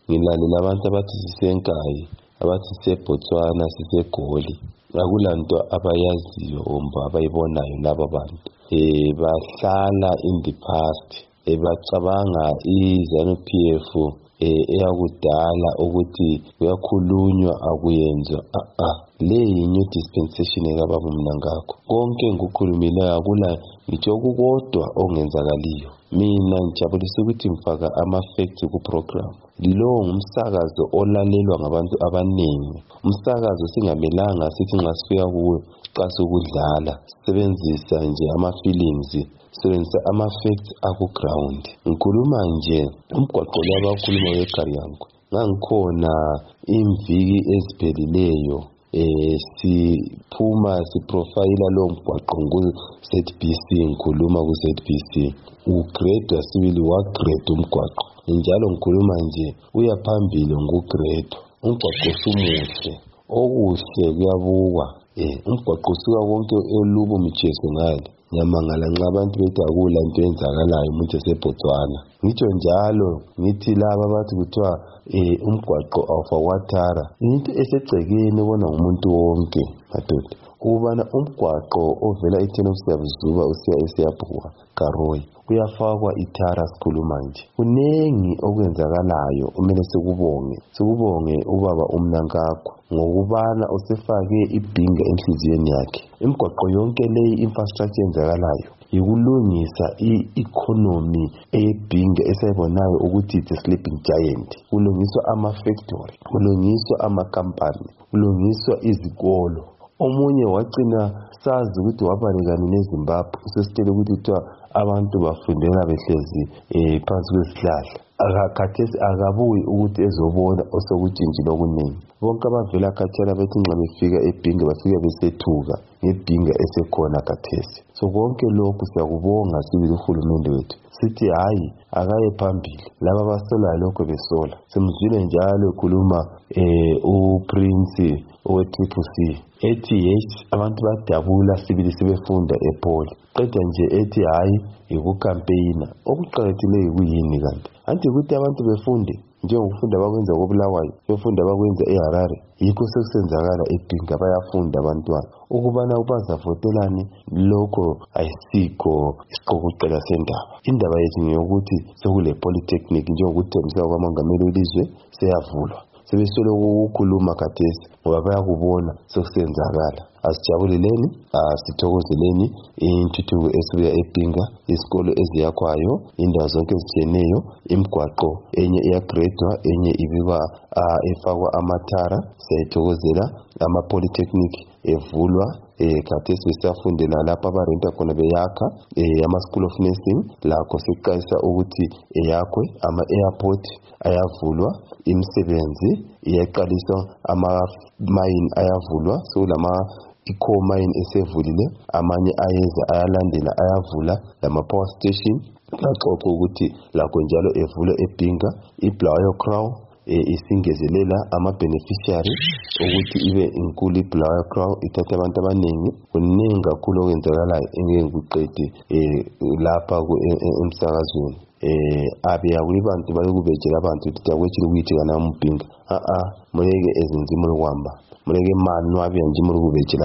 ngilalela abantu abathi sisenkayi, abathi siseBotswana, siseGoli. Akulanto abayaziyo omba abayibonayo laba bantu. Bahlala in the past. Bacabanga iZANU-PF eyakudala ukuthi kuyakhulunywa akuyenzwa. Le new dispensation ekababa Mnangagwa. Konke ngikukhulumileyo akula ngitsho kukodwa ongenzakaliyo. Mina ngijabulisa ukuthi ngifaka ama-facts ku-program. Lo ngumsakazo olalelwa ngabantu abaningi. Umsakazo singamelanga sithi nxa sifika kuwo xa sokudlala sebenzisa nje ama-feelings, sebenzisa ama-facts aku-ground. Ngikhuluma nje umgwaqo labakhuluma weGariyankwe. Ngangikhona imviki eziphelileyo siphuma siprofile lo mgwaqo ku-ZBC, ngikhuluma ku-ZBC. Ugrade wasibili wagrade umgwaqo. Njalo ngikhuluma nje uya phambili ngugrade. Umgwaqo sumuhle, okuhle kuyabukwa. Umgwaqo usuka konke elubo michezo ngale. Nyamangala nxa abantu bethi akula into enzakalayo umuntu eseBotswana. Ngitsho njalo ngithi laba bathi kuthiwa umgwaqo awufakwatara. Into esegcekeni ubona ngumuntu wonke madoda. Ukubana umgwaqo ovela eThekwini usiya eSiyabhuwa Karoyi uyafakwa ithara sikhuluma nje. Kunengi okwenzakalayo kumele sikubonge ubaba uMnangagwa ngokubana usefake ibhinga enhliziyweni yakhe. Imigwaqo yonke leyi infrastructure enzakalayo yikulungisa i-economy eyebhinga esayibonayo ukuthi it's a sleeping giant. Kulungiswa ama-factory, kulungiswa ama-company, kulungiswa izikolo. Omunye wagcina sazi ukuthi wabalekani neZimbabwe. Usesitele ukuthi kuthiwa abantu bafundela behlezi phansi kwesihlahla. Akakhathesi akabuyi ukuthi ezobona osokutshintshile okuningi. Bonke abavela khatshana bethi nxa befika ebhinga bafika besethuka ngebhinga esekhona khathesi. So konke lokhu siyakubonga sibili uhulumende wethu. Sithi hayi akaye phambili. Laba basolayo lokho besola. Simzwile njalo ekhuluma uPrince owe-TCC. Ethi yes abantu badabula sibili sebefunda ePoli. Qeda nje ethi hayi yikukampeyina. Okuqakathekileyo kuyini kanti? Anti ukuthi abantu befunde njengokufunda bakwenza koBulawayo, befunda bakwenza eHarare. Yikho sekusenzakala ebhinga bayafunda abantwana. Ukubana bazavotelani lokho ayisikho isiqokoqela sendaba. Indaba yethu ngeyokuthi sekule polytechnic njengokuthembisa kwamangameli welizwe seyavulwa. Sebesolo ukukhuluma khathesi ngoba bayakubona sekusenzakala. Asijabuleleni, sithokozeleni intuthuko esuka eBhinga, isikolo eziyakhwayo, indawo zonke ezitshiyeneyo, imigwaqo enye iyagradwa, enye ibikwa efakwa amathara. Siyayithokozela ama-polytechnic evulwa. Khathesi besafundela lapha abarenta khona beyakha ama-school of nursing lakho siqalisa ukuthi eyakhwe. Ama-airport ayavulwa, imisebenzi iyaqaliswa, ama-mine ayavulwa. Sokulama i-coal mine esevulile, amanye ayeza ayalandela ayavula. Lama-power station laxoxa ukuthi lakho njalo evulwe eBhinga. iBulawayo Crown isingezelela ama-beneficiary ukuthi ibe inkulu. iBulawayo Crown ithatha abantu abaningi. Kuningi kakhulu okwenzakalayo engeke ngikuqede lapha emsakazweni. Abiyakuyi bantu bayokubejela abantu ukuthi akwetshini ukuthi kana umbhinga. Muleke ezinzima lokuhamba, muleke manu abiya nje mulukubejela.